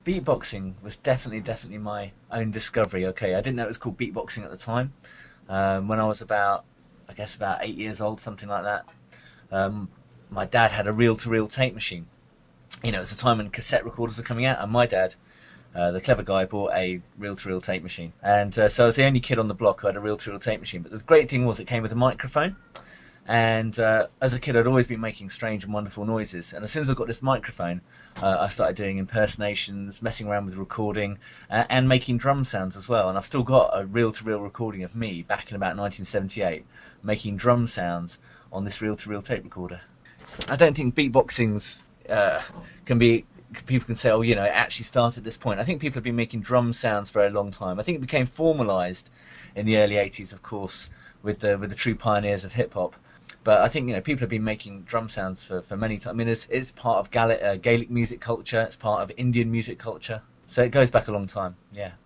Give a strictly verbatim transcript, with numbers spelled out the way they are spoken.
Beatboxing was definitely, definitely my own discovery. Okay, I didn't know it was called beatboxing at the time. Um, when I was about, I guess, about eight years old, something like that. Um, my dad had a reel-to-reel tape machine. You know, it's a time when cassette recorders were coming out, and my dad, uh, the clever guy, bought a reel-to-reel tape machine. And uh, so I was the only kid on the block who had a reel-to-reel tape machine. But the great thing was it came with a microphone. And uh, as a kid, I'd always been making strange and wonderful noises. And as soon as I got this microphone, uh, I started doing impersonations, messing around with recording, uh, and making drum sounds as well. And I've still got a reel-to-reel recording of me back in about nineteen seventy-eight making drum sounds on this reel-to-reel tape recorder. I don't think beatboxing's uh, can be. People can say, "Oh, you know, it actually started at this point." I think people have been making drum sounds for a long time. I think it became formalised in the early eighties, of course, with the with the true pioneers of hip hop. But I think you know people have been making drum sounds for, for many times. I mean, it's, it's part of Gaelic, uh, Gaelic music culture. It's part of Indian music culture. So it goes back a long time. Yeah.